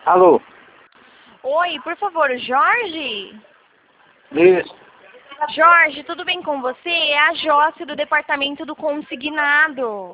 Alô? Oi, por favor, Jorge? Isso. Jorge, tudo bem com você? É a Josse do departamento do consignado.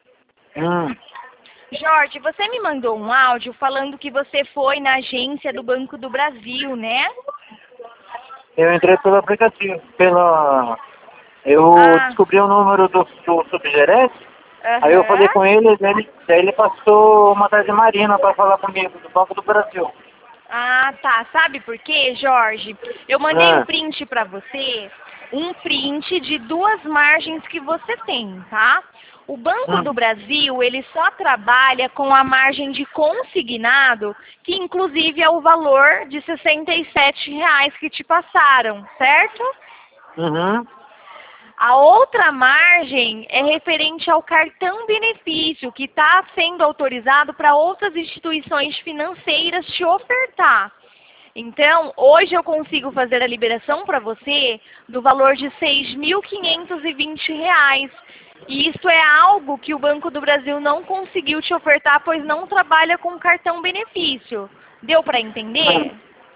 Jorge, você me mandou um áudio falando que você foi na agência do Banco do Brasil, né? Eu entrei pelo aplicativo, Eu descobri o número do subgerente, aí eu falei com ele, daí ele passou uma tarde Marina para falar comigo, do Banco do Brasil. Ah, tá. Sabe por quê, Jorge? Eu mandei um print pra você, um print de duas margens que você tem, tá? O Banco do Brasil, ele só trabalha com a margem de consignado, que inclusive é o valor de R$ 67 que te passaram, certo? A outra margem é referente ao cartão benefício, que está sendo autorizado para outras instituições financeiras te ofertar. Então, hoje eu consigo fazer a liberação para você do valor de R$ 6.520. E isso é algo que o Banco do Brasil não conseguiu te ofertar, pois não trabalha com cartão benefício. Deu para entender?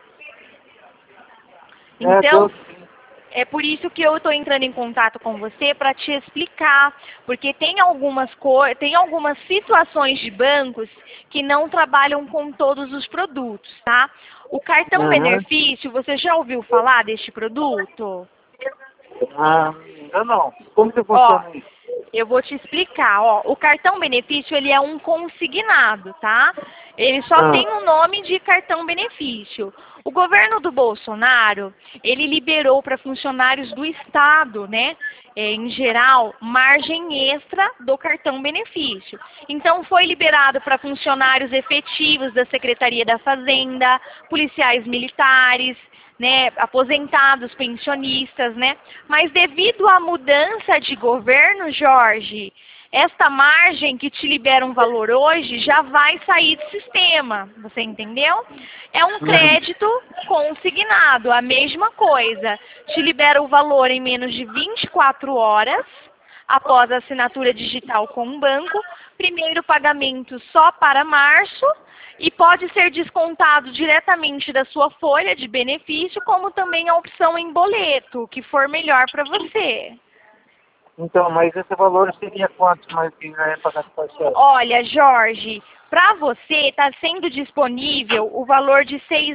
Então, é por isso que eu estou entrando em contato com você para te explicar, porque tem algumas situações de bancos que não trabalham com todos os produtos, tá? O cartão benefício, você já ouviu falar deste produto? Ainda não. Como que funciona isso? Eu vou te explicar, ó. O cartão benefício, ele é um consignado, tá? Ele só tem o nome de cartão benefício. O governo do Bolsonaro, ele liberou para funcionários do Estado, né, em geral, margem extra do cartão benefício. Então, foi liberado para funcionários efetivos da Secretaria da Fazenda, policiais militares, né, aposentados, pensionistas, né? Mas devido à mudança de governo, Jorge, esta margem que te libera um valor hoje já vai sair do sistema, você entendeu? É um crédito consignado, a mesma coisa. Te libera o valor em menos de 24 horas, após a assinatura digital com o banco, primeiro pagamento só para março, e pode ser descontado diretamente da sua folha de benefício, como também a opção em boleto, que for melhor para você. Então, mas esse valor seria quanto mais que já é pagar parcela? Olha, Jorge, para você está sendo disponível o valor de R$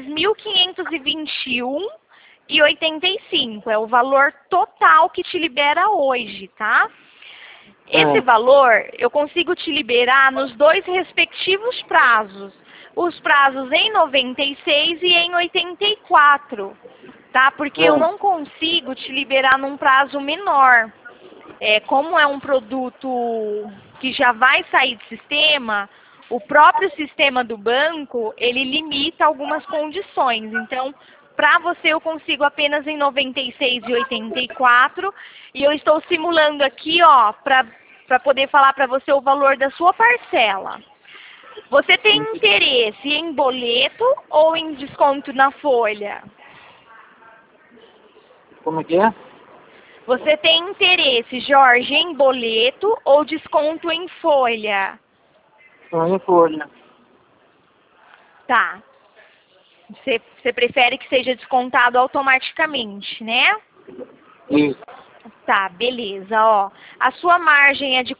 6.521,85. É o valor total que te libera hoje, tá? Esse valor eu consigo te liberar nos dois respectivos prazos. Os prazos em 96 e em 84, tá? Porque eu não consigo te liberar num prazo menor. Como é um produto que já vai sair do sistema, o próprio sistema do banco, ele limita algumas condições. Então, para você eu consigo apenas em 96 e 84, e eu estou simulando aqui, ó, para poder falar para você o valor da sua parcela. Você tem interesse em boleto ou em desconto na folha? Como que é? Você tem interesse, Jorge, em boleto ou desconto em folha? Em folha. Tá. Você prefere que seja descontado automaticamente, né? Isso. Tá, beleza, ó. A sua margem é de R$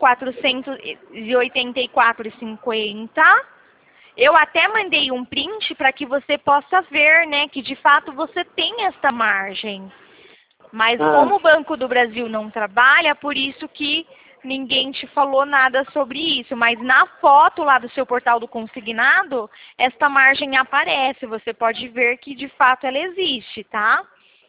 484,50. Eu até mandei um print para que você possa ver, né, que de fato você tem esta margem. Mas como o Banco do Brasil não trabalha, por isso que ninguém te falou nada sobre isso. Mas na foto lá do seu portal do consignado, esta margem aparece. Você pode ver que de fato ela existe, tá?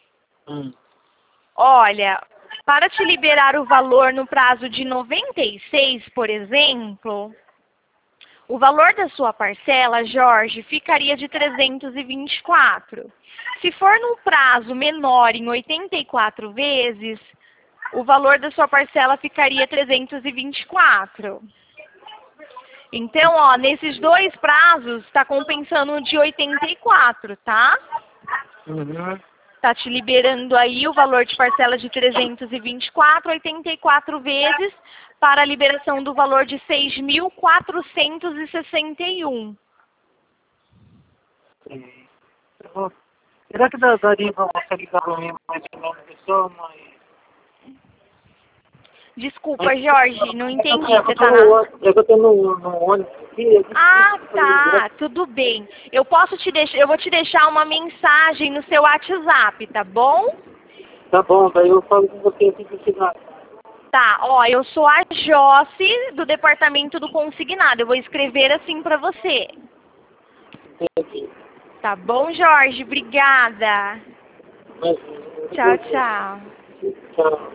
Olha, para te liberar o valor no prazo de 96, por exemplo, o valor da sua parcela, Jorge, ficaria de 324. Se for num prazo menor, em 84 vezes, o valor da sua parcela ficaria 324. Então, ó, nesses dois prazos, está compensando o de 84, tá? Está te liberando aí o valor de parcela de 324, 84 vezes, para a liberação do valor de 6.461. sei. Será que daria pra você ligar pra mim mais ou menos pessoa, mãe? Desculpa, Jorge, não entendi. É Você tá na... que eu tô no ônibus aqui. Ah, tá, tudo bem. Eu vou te deixar uma mensagem no seu WhatsApp, tá bom? Tá bom, daí eu falo com você assim que chegar. Tá, ó, eu sou a Josse do departamento do consignado. Eu vou escrever assim pra você. Entendi. Tá bom, Jorge? Obrigada. Mas, Tchau, tchau. tchau.